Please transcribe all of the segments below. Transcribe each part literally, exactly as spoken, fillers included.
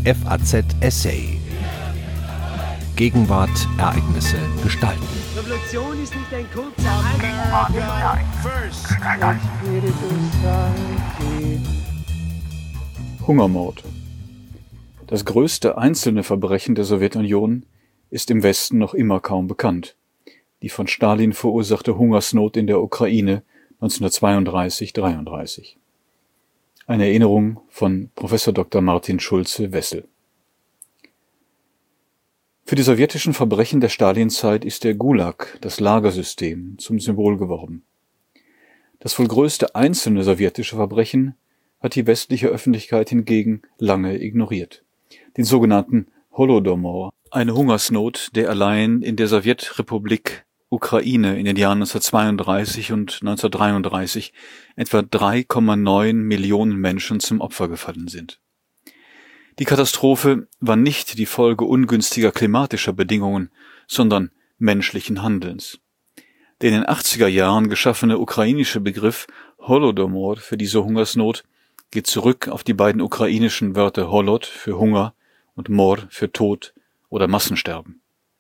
F A Z Essay. Gegenwart, Ereignisse, Gestalten. Revolution ist nicht ein kurzer America first. Hungermord. Das größte einzelne Verbrechen der Sowjetunion ist im Westen noch immer kaum bekannt. Die von Stalin verursachte Hungersnot in der Ukraine neunzehnhundertzweiunddreißig dreiunddreißig. Eine Erinnerung von Professor Doktor Martin Schulze-Wessel. Für die sowjetischen Verbrechen der Stalinzeit ist der Gulag, das Lagersystem, zum Symbol geworden. Das wohl größte einzelne sowjetische Verbrechen hat die westliche Öffentlichkeit hingegen lange ignoriert. Den sogenannten Holodomor, eine Hungersnot, der allein in der Sowjetrepublik Ukraine in den Jahren neunzehnhundertzweiunddreißig und neunzehnhundertdreiunddreißig etwa drei Komma neun Millionen Menschen zum Opfer gefallen sind. Die Katastrophe war nicht die Folge ungünstiger klimatischer Bedingungen, sondern menschlichen Handelns. Der in den achtziger Jahren geschaffene ukrainische Begriff Holodomor für diese Hungersnot geht zurück auf die beiden ukrainischen Wörter Holod für Hunger und Mor für Tod oder Massensterben.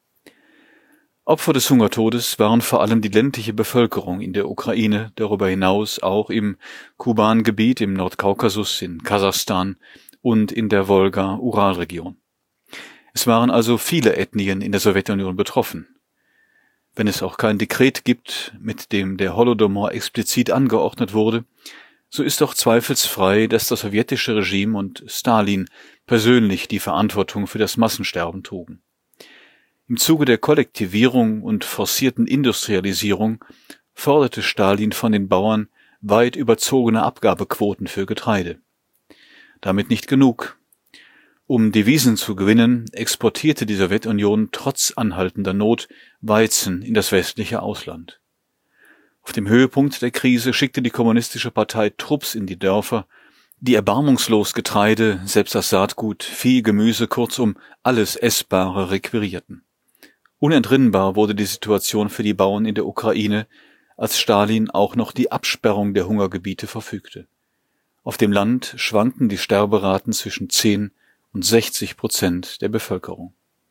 Opfer des Hungertodes waren vor allem die ländliche Bevölkerung in der Ukraine, darüber hinaus auch im Kuban-Gebiet, im Nordkaukasus, in Kasachstan und in der Wolga-Ural-Region. Es waren also viele Ethnien in der Sowjetunion betroffen. Wenn es auch kein Dekret gibt, mit dem der Holodomor explizit angeordnet wurde, so ist doch zweifelsfrei, dass das sowjetische Regime und Stalin persönlich die Verantwortung für das Massensterben trugen. Im Zuge der Kollektivierung und forcierten Industrialisierung forderte Stalin von den Bauern weit überzogene Abgabequoten für Getreide. Damit nicht genug. Um Devisen zu gewinnen, exportierte die Sowjetunion trotz anhaltender Not Weizen in das westliche Ausland. Auf dem Höhepunkt der Krise schickte die Kommunistische Partei Trupps in die Dörfer, die erbarmungslos Getreide, selbst das Saatgut, Vieh, Gemüse, kurzum alles Essbare requirierten. Unentrinnbar wurde die Situation für die Bauern in der Ukraine, als Stalin auch noch die Absperrung der Hungergebiete verfügte. Auf dem Land schwankten die Sterberaten zwischen zehn und sechzig Prozent der Bevölkerung.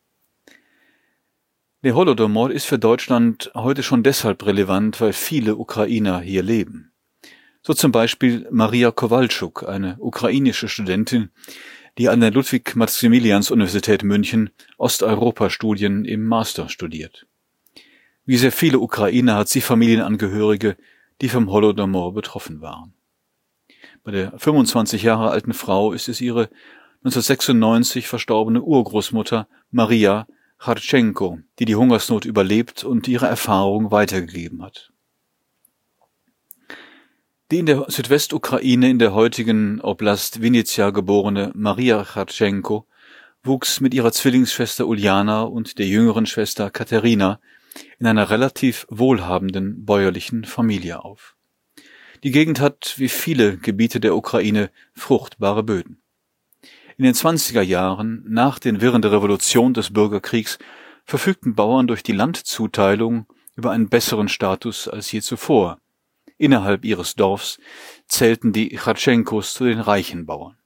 Der Holodomor ist für Deutschland heute schon deshalb relevant, weil viele Ukrainer hier leben. So zum Beispiel Maria Kowalczuk, eine ukrainische Studentin, die an der Ludwig-Maximilians-Universität München Osteuropa-Studien im Master studiert. Wie sehr viele Ukrainer hat sie Familienangehörige, die vom Holodomor betroffen waren. Bei der fünfundzwanzig Jahre alten Frau ist es ihre neunzehnhundertsechsundneunzig verstorbene Urgroßmutter Maria Chartschenko, die die Hungersnot überlebt und ihre Erfahrung weitergegeben hat. Die in der Südwestukraine in der heutigen Oblast Winnyzja geborene Maria Chartschenko wuchs mit ihrer Zwillingsschwester Uljana und der jüngeren Schwester Katerina in einer relativ wohlhabenden bäuerlichen Familie auf. Die Gegend hat, wie viele Gebiete der Ukraine, fruchtbare Böden. In den zwanziger Jahren, nach den Wirren der Revolution des Bürgerkriegs, verfügten Bauern durch die Landzuteilung über einen besseren Status als je zuvor. Innerhalb ihres Dorfs zählten die Chartschenkos zu den reichen Bauern.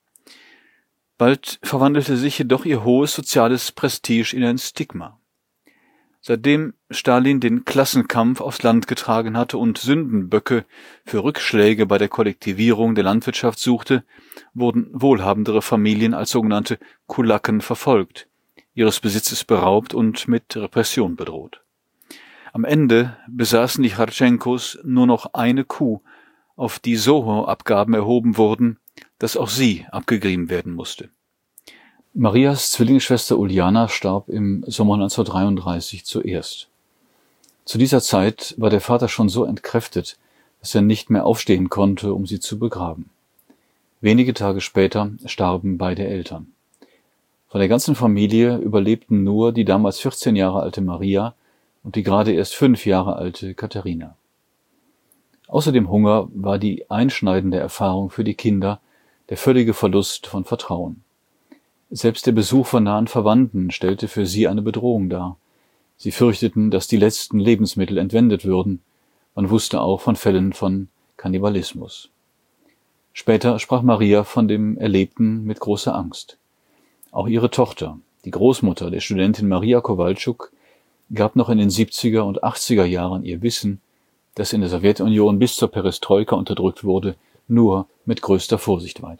Bald verwandelte sich jedoch ihr hohes soziales Prestige in ein Stigma. Seitdem Stalin den Klassenkampf aufs Land getragen hatte und Sündenböcke für Rückschläge bei der Kollektivierung der Landwirtschaft suchte, wurden wohlhabendere Familien als sogenannte Kulaken verfolgt, ihres Besitzes beraubt und mit Repression bedroht. Am Ende besaßen die Chartschenkos nur noch eine Kuh, auf die so hohe Abgaben erhoben wurden, dass auch sie abgegrieben werden musste. Marias Zwillingsschwester Uljana starb im Sommer neunzehnhundertdreiunddreißig zuerst. Zu dieser Zeit war der Vater schon so entkräftet, dass er nicht mehr aufstehen konnte, um sie zu begraben. Wenige Tage später starben beide Eltern. Von der ganzen Familie überlebten nur die damals vierzehn Jahre alte Maria und die gerade erst fünf Jahre alte Katharina. Außer dem Hunger war die einschneidende Erfahrung für die Kinder der völlige Verlust von Vertrauen. Selbst der Besuch von nahen Verwandten stellte für sie eine Bedrohung dar. Sie fürchteten, dass die letzten Lebensmittel entwendet würden. Man wusste auch von Fällen von Kannibalismus. Später sprach Maria von dem Erlebten mit großer Angst. Auch ihre Tochter, die Großmutter der Studentin Maria Kowalczuk, gab noch in den siebziger und achtziger Jahren ihr Wissen, das in der Sowjetunion bis zur Perestroika unterdrückt wurde, nur mit größter Vorsicht weiter.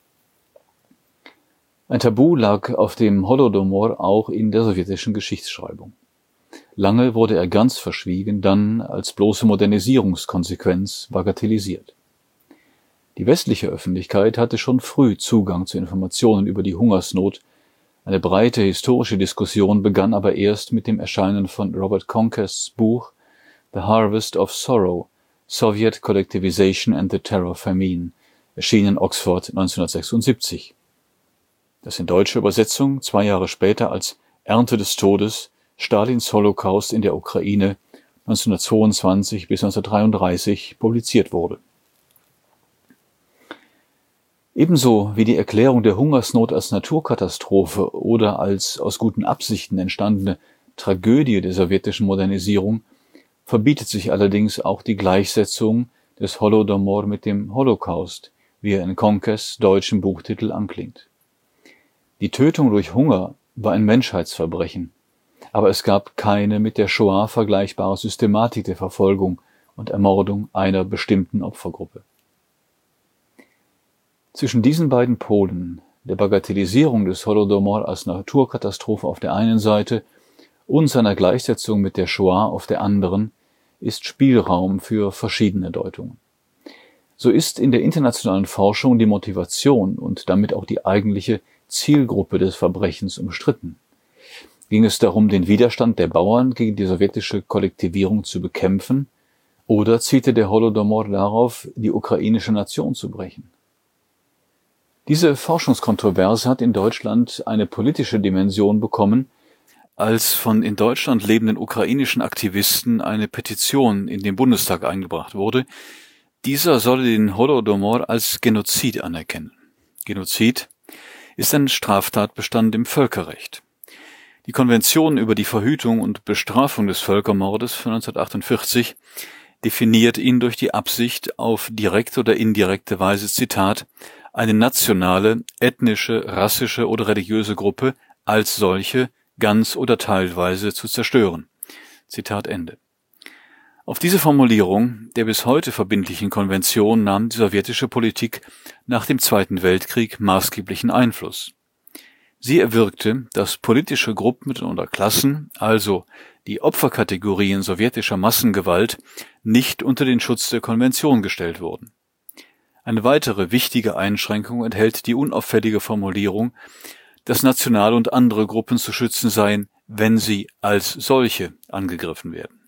Ein Tabu lag auf dem Holodomor auch in der sowjetischen Geschichtsschreibung. Lange wurde er ganz verschwiegen, dann als bloße Modernisierungskonsequenz bagatellisiert. Die westliche Öffentlichkeit hatte schon früh Zugang zu Informationen über die Hungersnot. Eine breite historische Diskussion begann aber erst mit dem Erscheinen von Robert Conquests Buch The Harvest of Sorrow, Soviet Collectivization and the Terror Famine, erschienen in Oxford neunzehnhundertsechsundsiebzig. Das in deutscher Übersetzung zwei Jahre später als Ernte des Todes, Stalins Holocaust in der Ukraine neunzehnhundertzweiundzwanzig bis neunzehnhundertdreiunddreißig publiziert wurde. Ebenso wie die Erklärung der Hungersnot als Naturkatastrophe oder als aus guten Absichten entstandene Tragödie der sowjetischen Modernisierung verbietet sich allerdings auch die Gleichsetzung des Holodomor mit dem Holocaust, wie er in Conques deutschem Buchtitel anklingt. Die Tötung durch Hunger war ein Menschheitsverbrechen, aber es gab keine mit der Shoah vergleichbare Systematik der Verfolgung und Ermordung einer bestimmten Opfergruppe. Zwischen diesen beiden Polen, der Bagatellisierung des Holodomor als Naturkatastrophe auf der einen Seite und seiner Gleichsetzung mit der Shoah auf der anderen, ist Spielraum für verschiedene Deutungen. So ist in der internationalen Forschung die Motivation und damit auch die eigentliche Zielgruppe des Verbrechens umstritten. Ging es darum, den Widerstand der Bauern gegen die sowjetische Kollektivierung zu bekämpfen, oder zielte der Holodomor darauf, die ukrainische Nation zu brechen? Diese Forschungskontroverse hat in Deutschland eine politische Dimension bekommen, als von in Deutschland lebenden ukrainischen Aktivisten eine Petition in den Bundestag eingebracht wurde. Dieser solle den Holodomor als Genozid anerkennen. Genozid ist ein Straftatbestand im Völkerrecht. Die Konvention über die Verhütung und Bestrafung des Völkermordes von neunzehnhundertachtundvierzig definiert ihn durch die Absicht, auf direkte oder indirekte Weise, Zitat, eine nationale, ethnische, rassische oder religiöse Gruppe als solche ganz oder teilweise zu zerstören. Zitat Ende. Auf diese Formulierung der bis heute verbindlichen Konvention nahm die sowjetische Politik nach dem Zweiten Weltkrieg maßgeblichen Einfluss. Sie erwirkte, dass politische Gruppen oder Klassen, also die Opferkategorien sowjetischer Massengewalt, nicht unter den Schutz der Konvention gestellt wurden. Eine weitere wichtige Einschränkung enthält die unauffällige Formulierung, dass nationale und andere Gruppen zu schützen seien, wenn sie als solche angegriffen werden.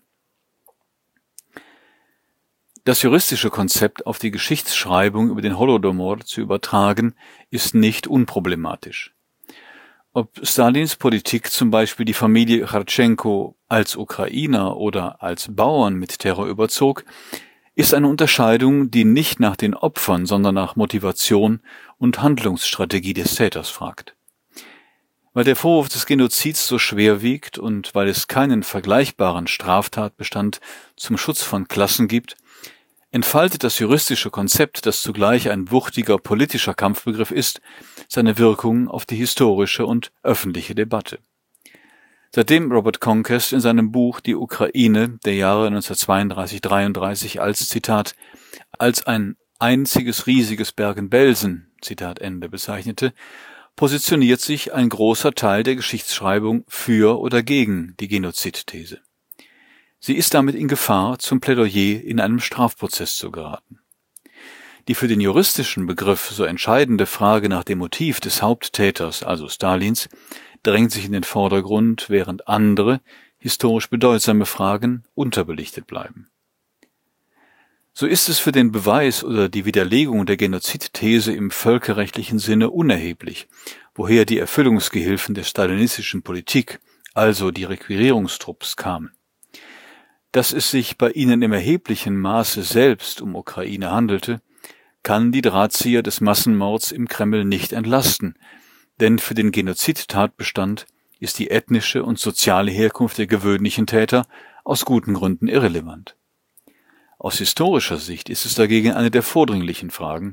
Das juristische Konzept auf die Geschichtsschreibung über den Holodomor zu übertragen, ist nicht unproblematisch. Ob Stalins Politik zum Beispiel die Familie Chartschenko als Ukrainer oder als Bauern mit Terror überzog, ist eine Unterscheidung, die nicht nach den Opfern, sondern nach Motivation und Handlungsstrategie des Täters fragt. Weil der Vorwurf des Genozids so schwer wiegt und weil es keinen vergleichbaren Straftatbestand zum Schutz von Klassen gibt, entfaltet das juristische Konzept, das zugleich ein wuchtiger politischer Kampfbegriff ist, seine Wirkung auf die historische und öffentliche Debatte. Seitdem Robert Conquest in seinem Buch Die Ukraine der Jahre neunzehnhundertzweiunddreißig bis dreiunddreißig als, Zitat, als ein einziges riesiges Bergen-Belsen, Zitat Ende, bezeichnete, positioniert sich ein großer Teil der Geschichtsschreibung für oder gegen die Genozidthese. Sie ist damit in Gefahr, zum Plädoyer in einem Strafprozess zu geraten. Die für den juristischen Begriff so entscheidende Frage nach dem Motiv des Haupttäters, also Stalins, drängt sich in den Vordergrund, während andere, historisch bedeutsame Fragen unterbelichtet bleiben. So ist es für den Beweis oder die Widerlegung der Genozidthese im völkerrechtlichen Sinne unerheblich, woher die Erfüllungsgehilfen der stalinistischen Politik, also die Requirierungstrupps, kamen. Dass es sich bei ihnen im erheblichen Maße selbst um Ukraine handelte, kann die Drahtzieher des Massenmords im Kreml nicht entlasten, denn für den Genozidtatbestand ist die ethnische und soziale Herkunft der gewöhnlichen Täter aus guten Gründen irrelevant. Aus historischer Sicht ist es dagegen eine der vordringlichen Fragen,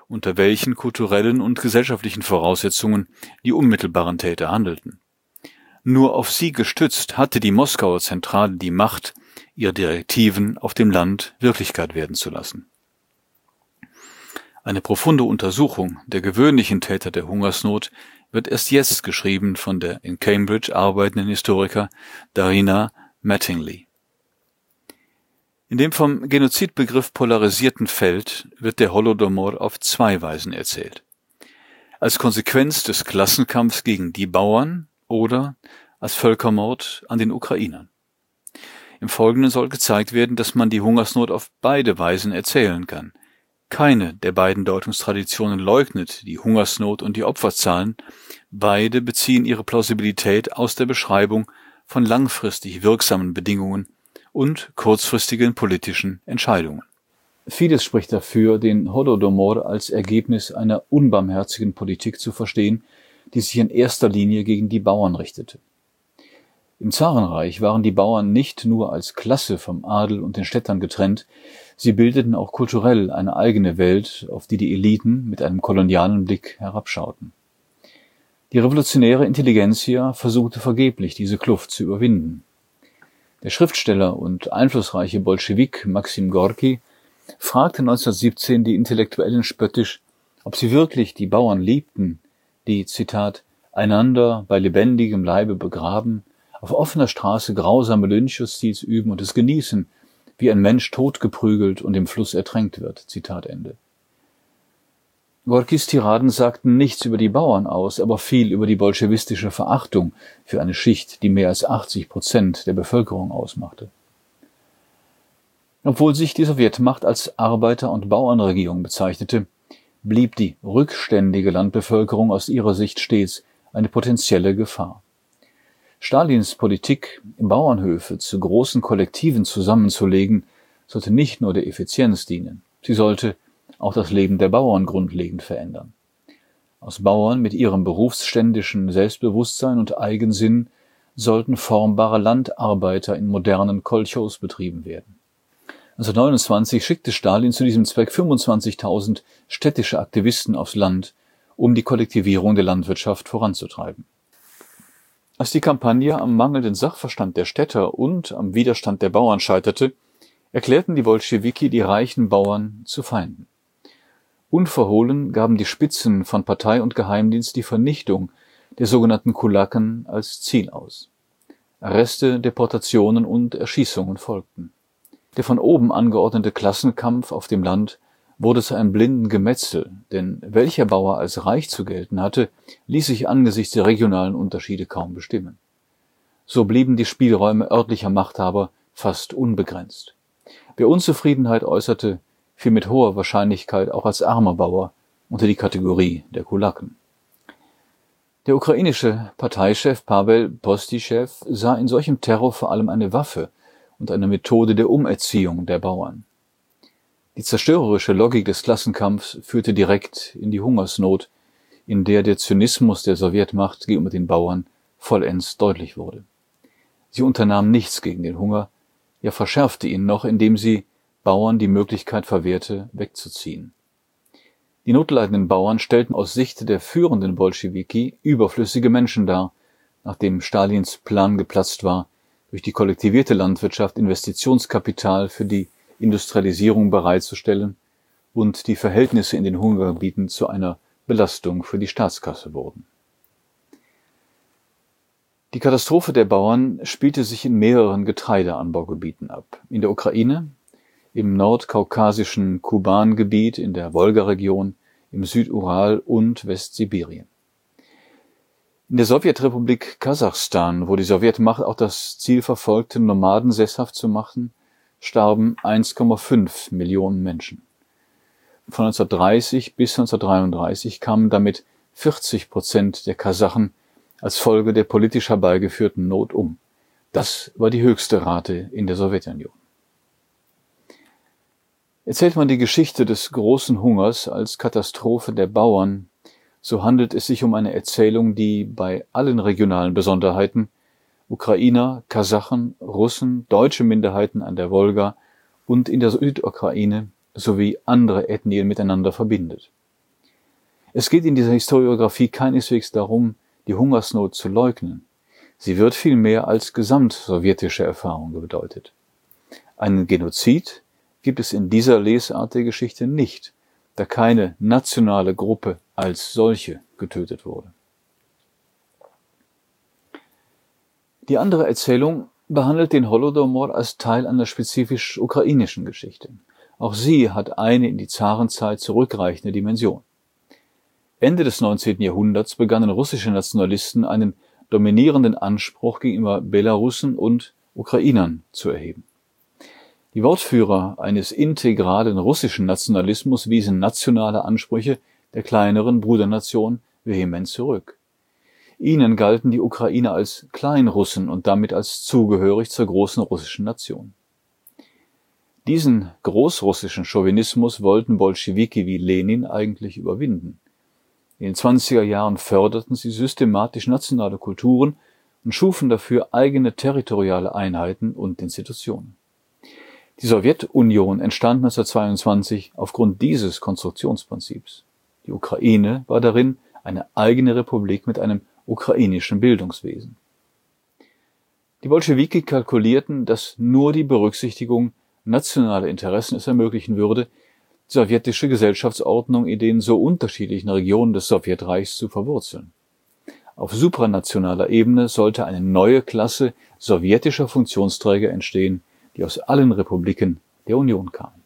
unter welchen kulturellen und gesellschaftlichen Voraussetzungen die unmittelbaren Täter handelten. Nur auf sie gestützt hatte die Moskauer Zentrale die Macht, ihre Direktiven auf dem Land Wirklichkeit werden zu lassen. Eine profunde Untersuchung der gewöhnlichen Täter der Hungersnot wird erst jetzt geschrieben von der in Cambridge arbeitenden Historiker Darina Mattingly. In dem vom Genozidbegriff polarisierten Feld wird der Holodomor auf zwei Weisen erzählt: als Konsequenz des Klassenkampfs gegen die Bauern oder als Völkermord an den Ukrainern. Im Folgenden soll gezeigt werden, dass man die Hungersnot auf beide Weisen erzählen kann. Keine der beiden Deutungstraditionen leugnet die Hungersnot und die Opferzahlen, beide beziehen ihre Plausibilität aus der Beschreibung von langfristig wirksamen Bedingungen und kurzfristigen politischen Entscheidungen. Vieles spricht dafür, den Holodomor als Ergebnis einer unbarmherzigen Politik zu verstehen, die sich in erster Linie gegen die Bauern richtete. Im Zarenreich waren die Bauern nicht nur als Klasse vom Adel und den Städtern getrennt, sie bildeten auch kulturell eine eigene Welt, auf die die Eliten mit einem kolonialen Blick herabschauten. Die revolutionäre Intelligenzia versuchte vergeblich, diese Kluft zu überwinden. Der Schriftsteller und einflussreiche Bolschewik Maxim Gorki fragte neunzehnhundertsiebzehn die Intellektuellen spöttisch, ob sie wirklich die Bauern liebten, die, Zitat, einander bei lebendigem Leibe begraben, auf offener Straße grausame Lynchjustiz üben und es genießen, wie ein Mensch totgeprügelt und im Fluss ertränkt wird. Zitat Ende. Gorkis Tiraden sagten nichts über die Bauern aus, aber viel über die bolschewistische Verachtung für eine Schicht, die mehr als achtzig Prozent der Bevölkerung ausmachte. Obwohl sich die Sowjetmacht als Arbeiter- und Bauernregierung bezeichnete, blieb die rückständige Landbevölkerung aus ihrer Sicht stets eine potenzielle Gefahr. Stalins Politik, Bauernhöfe zu großen Kollektiven zusammenzulegen, sollte nicht nur der Effizienz dienen, sie sollte auch das Leben der Bauern grundlegend verändern. Aus Bauern mit ihrem berufsständischen Selbstbewusstsein und Eigensinn sollten formbare Landarbeiter in modernen Kolchos betrieben werden. neunzehnhundertneunundzwanzig schickte Stalin zu diesem Zweck fünfundzwanzigtausend städtische Aktivisten aufs Land, um die Kollektivierung der Landwirtschaft voranzutreiben. Als die Kampagne am mangelnden Sachverstand der Städter und am Widerstand der Bauern scheiterte, erklärten die Bolschewiki die reichen Bauern zu Feinden. Unverhohlen gaben die Spitzen von Partei und Geheimdienst die Vernichtung der sogenannten Kulaken als Ziel aus. Arreste, Deportationen und Erschießungen folgten. Der von oben angeordnete Klassenkampf auf dem Land wurde zu einem blinden Gemetzel, denn welcher Bauer als reich zu gelten hatte, ließ sich angesichts der regionalen Unterschiede kaum bestimmen. So blieben die Spielräume örtlicher Machthaber fast unbegrenzt. Wer Unzufriedenheit äußerte, fiel mit hoher Wahrscheinlichkeit auch als armer Bauer unter die Kategorie der Kulaken. Der ukrainische Parteichef Pawel Postischew sah in solchem Terror vor allem eine Waffe und eine Methode der Umerziehung der Bauern. Die zerstörerische Logik des Klassenkampfs führte direkt in die Hungersnot, in der der Zynismus der Sowjetmacht gegenüber den Bauern vollends deutlich wurde. Sie unternahm nichts gegen den Hunger, ja verschärfte ihn noch, indem sie Bauern die Möglichkeit verwehrte, wegzuziehen. Die notleidenden Bauern stellten aus Sicht der führenden Bolschewiki überflüssige Menschen dar, nachdem Stalins Plan geplatzt war, durch die kollektivierte Landwirtschaft Investitionskapital für die Industrialisierung bereitzustellen und die Verhältnisse in den Hungergebieten zu einer Belastung für die Staatskasse wurden. Die Katastrophe der Bauern spielte sich in mehreren Getreideanbaugebieten ab. In der Ukraine, im nordkaukasischen Kuban-Gebiet, in der Wolga-Region, im Südural und Westsibirien. In der Sowjetrepublik Kasachstan, wo die Sowjetmacht auch das Ziel verfolgte, Nomaden sesshaft zu machen, starben eins Komma fünf Millionen Menschen. Von neunzehnhundertdreißig bis neunzehnhundertdreiunddreißig kamen damit vierzig Prozent der Kasachen als Folge der politisch herbeigeführten Not um. Das war die höchste Rate in der Sowjetunion. Erzählt man die Geschichte des großen Hungers als Katastrophe der Bauern, so handelt es sich um eine Erzählung, die bei allen regionalen Besonderheiten Ukrainer, Kasachen, Russen, deutsche Minderheiten an der Wolga und in der Südukraine sowie andere Ethnien miteinander verbindet. Es geht in dieser Historiographie keineswegs darum, die Hungersnot zu leugnen. Sie wird vielmehr als gesamtsowjetische Erfahrung gedeutet. Einen Genozid gibt es in dieser Lesart der Geschichte nicht, da keine nationale Gruppe als solche getötet wurde. Die andere Erzählung behandelt den Holodomor als Teil einer spezifisch ukrainischen Geschichte. Auch sie hat eine in die Zarenzeit zurückreichende Dimension. Ende des neunzehnten Jahrhunderts begannen russische Nationalisten einen dominierenden Anspruch gegenüber Belarussen und Ukrainern zu erheben. Die Wortführer eines integralen russischen Nationalismus wiesen nationale Ansprüche der kleineren Brudernation vehement zurück. Ihnen galten die Ukrainer als Kleinrussen und damit als zugehörig zur großen russischen Nation. Diesen großrussischen Chauvinismus wollten Bolschewiki wie Lenin eigentlich überwinden. In den zwanziger Jahren förderten sie systematisch nationale Kulturen und schufen dafür eigene territoriale Einheiten und Institutionen. Die Sowjetunion entstand neunzehnhundertzweiundzwanzig aufgrund dieses Konstruktionsprinzips. Die Ukraine war darin eine eigene Republik mit einem ukrainischen Bildungswesen. Die Bolschewiki kalkulierten, dass nur die Berücksichtigung nationaler Interessen es ermöglichen würde, die sowjetische Gesellschaftsordnung in den so unterschiedlichen Regionen des Sowjetreichs zu verwurzeln. Auf supranationaler Ebene sollte eine neue Klasse sowjetischer Funktionsträger entstehen, die aus allen Republiken der Union kamen.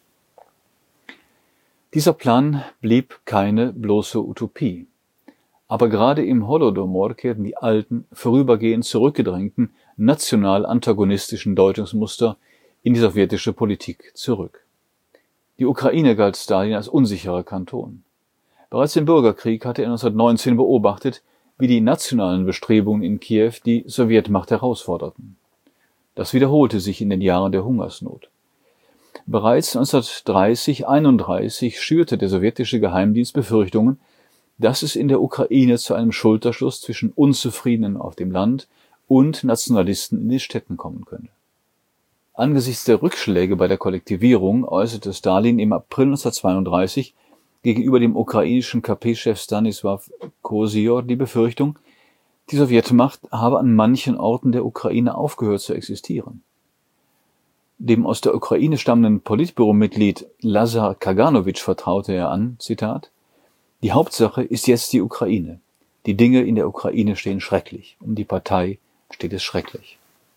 Dieser Plan blieb keine bloße Utopie. Aber gerade im Holodomor kehrten die alten, vorübergehend zurückgedrängten, national antagonistischen Deutungsmuster in die sowjetische Politik zurück. Die Ukraine galt Stalin als unsicherer Kanton. Bereits im Bürgerkrieg hatte er neunzehnhundertneunzehn beobachtet, wie die nationalen Bestrebungen in Kiew die Sowjetmacht herausforderten. Das wiederholte sich in den Jahren der Hungersnot. Bereits neunzehnhundertdreißig einunddreißig schürte der sowjetische Geheimdienst Befürchtungen, dass es in der Ukraine zu einem Schulterschluss zwischen Unzufriedenen auf dem Land und Nationalisten in den Städten kommen könnte. Angesichts der Rückschläge bei der Kollektivierung äußerte Stalin im April neunzehnhundertzweiunddreißig gegenüber dem ukrainischen K P-Chef Stanisław Kozyr die Befürchtung, die Sowjetmacht habe an manchen Orten der Ukraine aufgehört zu existieren. Dem aus der Ukraine stammenden Politbüromitglied Lazar Kaganowitsch vertraute er an, Zitat, die Hauptsache ist jetzt die Ukraine. Die Dinge in der Ukraine stehen schrecklich. Um die Partei steht es schrecklich.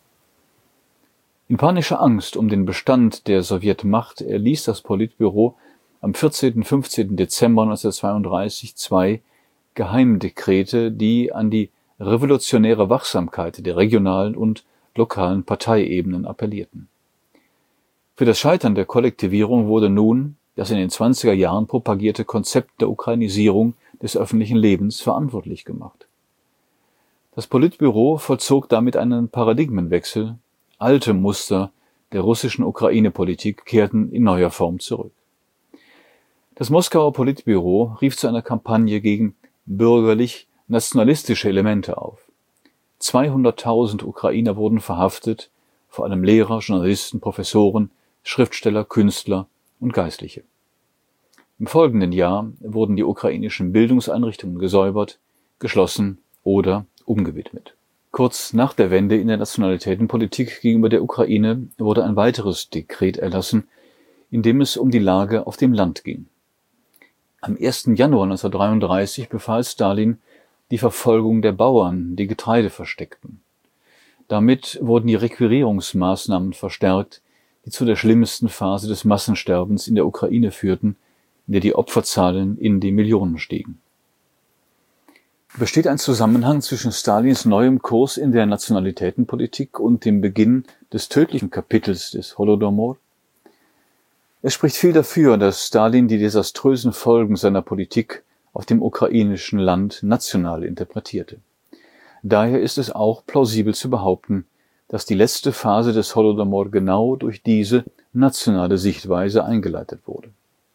In panischer Angst um den Bestand der Sowjetmacht erließ das Politbüro am vierzehnten und fünfzehnten Dezember neunzehnhundertzweiunddreißig zwei Geheimdekrete, die an die revolutionäre Wachsamkeit der regionalen und lokalen Parteiebenen appellierten. Für das Scheitern der Kollektivierung wurde nun das in den zwanziger Jahren propagierte Konzept der Ukrainisierung des öffentlichen Lebens verantwortlich gemacht. Das Politbüro vollzog damit einen Paradigmenwechsel. Alte Muster der russischen Ukraine-Politik kehrten in neuer Form zurück. Das Moskauer Politbüro rief zu einer Kampagne gegen bürgerlich-nationalistische Elemente auf. zweihunderttausend Ukrainer wurden verhaftet, vor allem Lehrer, Journalisten, Professoren, Schriftsteller, Künstler und Geistliche. Im folgenden Jahr wurden die ukrainischen Bildungseinrichtungen gesäubert, geschlossen oder umgewidmet. Kurz nach der Wende in der Nationalitätenpolitik gegenüber der Ukraine wurde ein weiteres Dekret erlassen, in dem es um die Lage auf dem Land ging. Am ersten Januar neunzehnhundertdreiunddreißig befahl Stalin die Verfolgung der Bauern, die Getreide versteckten. Damit wurden die Requirierungsmaßnahmen verstärkt, die zu der schlimmsten Phase des Massensterbens in der Ukraine führten, in der die Opferzahlen in die Millionen stiegen. Besteht ein Zusammenhang zwischen Stalins neuem Kurs in der Nationalitätenpolitik und dem Beginn des tödlichen Kapitels des Holodomor? Es spricht viel dafür, dass Stalin die desaströsen Folgen seiner Politik auf dem ukrainischen Land national interpretierte. Daher ist es auch plausibel zu behaupten, dass die letzte Phase des Holodomor genau durch diese nationale Sichtweise eingeleitet wurde.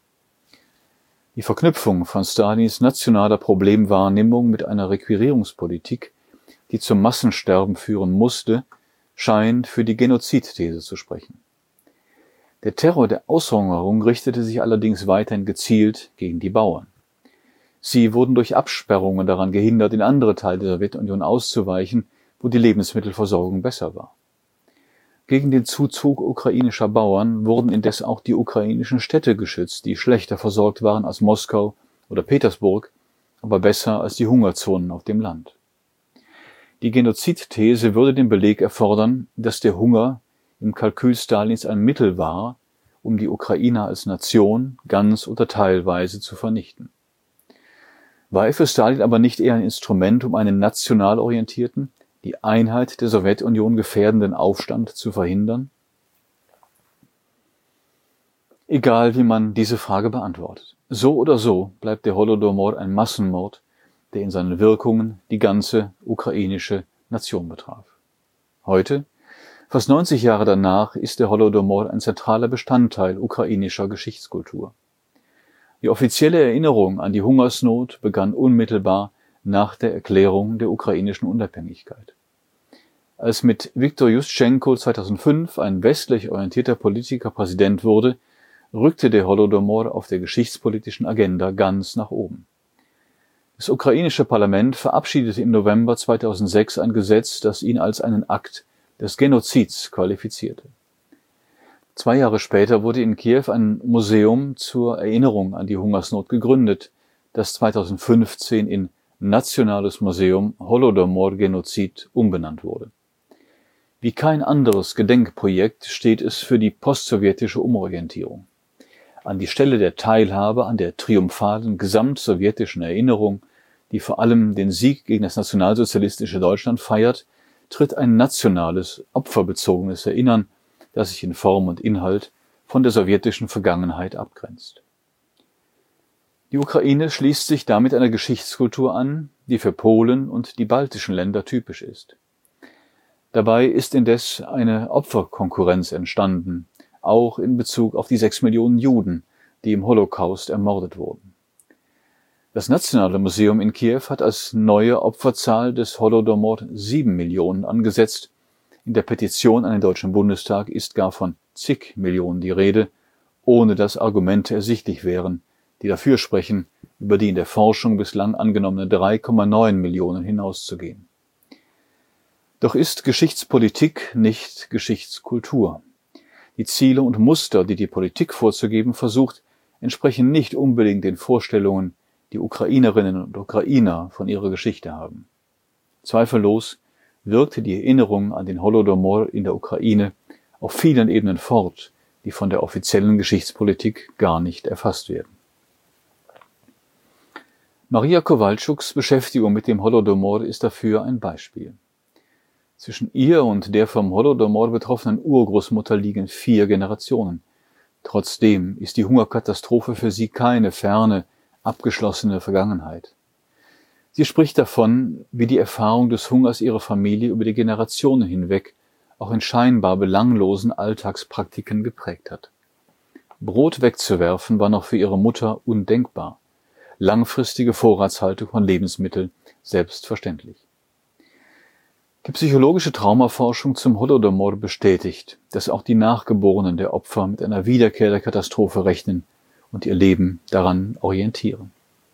Die Verknüpfung von Stalins nationaler Problemwahrnehmung mit einer Requirierungspolitik, die zum Massensterben führen musste, scheint für die Genozidthese zu sprechen. Der Terror der Aushungerung richtete sich allerdings weiterhin gezielt gegen die Bauern. Sie wurden durch Absperrungen daran gehindert, in andere Teile der Sowjetunion auszuweichen, wo die Lebensmittelversorgung besser war. Gegen den Zuzug ukrainischer Bauern wurden indes auch die ukrainischen Städte geschützt, die schlechter versorgt waren als Moskau oder Petersburg, aber besser als die Hungerzonen auf dem Land. Die Genozidthese würde den Beleg erfordern, dass der Hunger im Kalkül Stalins ein Mittel war, um die Ukrainer als Nation ganz oder teilweise zu vernichten. War er für Stalin aber nicht eher ein Instrument, um einen national orientierten, die Einheit der Sowjetunion gefährdenden Aufstand zu verhindern? Egal, wie man diese Frage beantwortet. So oder so bleibt der Holodomor ein Massenmord, der in seinen Wirkungen die ganze ukrainische Nation betraf. Heute, fast neunzig Jahre danach, ist der Holodomor ein zentraler Bestandteil ukrainischer Geschichtskultur. Die offizielle Erinnerung an die Hungersnot begann unmittelbar nach der Erklärung der ukrainischen Unabhängigkeit. Als mit Viktor Juschtschenko zweitausendfünf ein westlich orientierter Politiker Präsident wurde, rückte der Holodomor auf der geschichtspolitischen Agenda ganz nach oben. Das ukrainische Parlament verabschiedete im November zweitausendsechs ein Gesetz, das ihn als einen Akt des Genozids qualifizierte. Zwei Jahre später wurde in Kiew ein Museum zur Erinnerung an die Hungersnot gegründet, das zweitausendfünfzehn in Nationales Museum Holodomor-Genozid umbenannt wurde. Wie kein anderes Gedenkprojekt steht es für die postsowjetische Umorientierung. An die Stelle der Teilhabe an der triumphalen gesamtsowjetischen Erinnerung, die vor allem den Sieg gegen das nationalsozialistische Deutschland feiert, tritt ein nationales, opferbezogenes Erinnern, das sich in Form und Inhalt von der sowjetischen Vergangenheit abgrenzt. Die Ukraine schließt sich damit einer Geschichtskultur an, die für Polen und die baltischen Länder typisch ist. Dabei ist indes eine Opferkonkurrenz entstanden, auch in Bezug auf die sechs Millionen Juden, die im Holocaust ermordet wurden. Das Nationale Museum in Kiew hat als neue Opferzahl des Holodomor sieben Millionen angesetzt. In der Petition an den Deutschen Bundestag ist gar von zig Millionen die Rede, ohne dass Argumente ersichtlich wären, die dafür sprechen, über die in der Forschung bislang angenommene drei Komma neun Millionen hinauszugehen. Doch ist Geschichtspolitik nicht Geschichtskultur. Die Ziele und Muster, die die Politik vorzugeben versucht, entsprechen nicht unbedingt den Vorstellungen, die Ukrainerinnen und Ukrainer von ihrer Geschichte haben. Zweifellos wirkte die Erinnerung an den Holodomor in der Ukraine auf vielen Ebenen fort, die von der offiziellen Geschichtspolitik gar nicht erfasst werden. Maria Kowalczuks Beschäftigung mit dem Holodomor ist dafür ein Beispiel. Zwischen ihr und der vom Holodomor betroffenen Urgroßmutter liegen vier Generationen. Trotzdem ist die Hungerkatastrophe für sie keine ferne, abgeschlossene Vergangenheit. Sie spricht davon, wie die Erfahrung des Hungers ihre Familie über die Generationen hinweg auch in scheinbar belanglosen Alltagspraktiken geprägt hat. Brot wegzuwerfen war noch für ihre Mutter undenkbar, langfristige Vorratshaltung von Lebensmitteln selbstverständlich. Die psychologische Traumaforschung zum Holodomor bestätigt, dass auch die Nachgeborenen der Opfer mit einer Wiederkehr der Katastrophe rechnen und ihr Leben daran orientieren.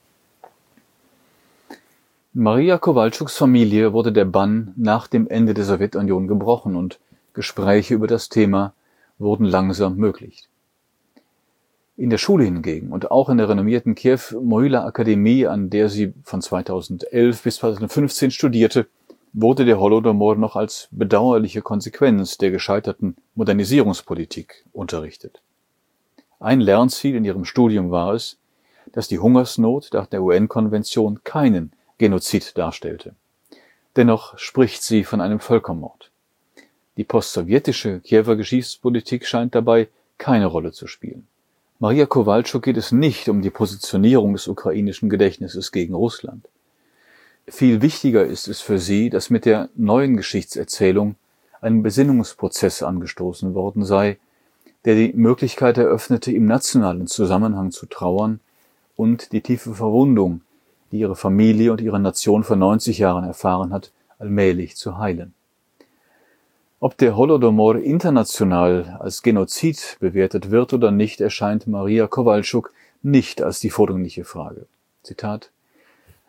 In Maria Kowalczuks Familie wurde der Bann nach dem Ende der Sowjetunion gebrochen und Gespräche über das Thema wurden langsam möglich. In der Schule hingegen und auch in der renommierten Kiew-Mohyla-Akademie, an der sie von zweitausendelf bis zweitausendfünfzehn studierte, wurde der Holodomor noch als bedauerliche Konsequenz der gescheiterten Modernisierungspolitik unterrichtet. Ein Lernziel in ihrem Studium war es, dass die Hungersnot nach der U N-Konvention keinen Genozid darstellte. Dennoch spricht sie von einem Völkermord. Die postsowjetische Kiewer Geschichtspolitik scheint dabei keine Rolle zu spielen. Maria Kowalczuk geht es nicht um die Positionierung des ukrainischen Gedächtnisses gegen Russland. Viel wichtiger ist es für sie, dass mit der neuen Geschichtserzählung ein Besinnungsprozess angestoßen worden sei, der die Möglichkeit eröffnete, im nationalen Zusammenhang zu trauern und die tiefe Verwundung, die ihre Familie und ihre Nation vor neunzig Jahren erfahren hat, allmählich zu heilen. Ob der Holodomor international als Genozid bewertet wird oder nicht, erscheint Maria Kowalczuk nicht als die vordringliche Frage. Zitat: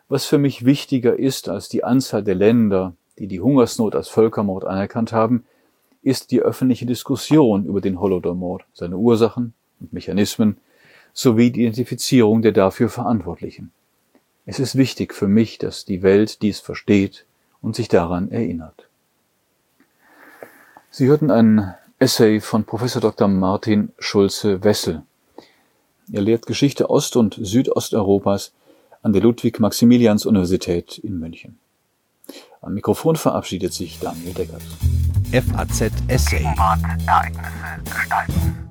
Was für mich wichtiger ist als die Anzahl der Länder, die die Hungersnot als Völkermord anerkannt haben, ist die öffentliche Diskussion über den Holodomor, seine Ursachen und Mechanismen sowie die Identifizierung der dafür Verantwortlichen. Es ist wichtig für mich, dass die Welt dies versteht und sich daran erinnert. Sie hörten ein Essay von Professor Doktor Martin Schulze-Wessel. Er lehrt Geschichte Ost- und Südosteuropas an der Ludwig-Maximilians-Universität in München. Am Mikrofon verabschiedet sich Daniel Deckert. F A Z Essay. Ereignisse gestalten.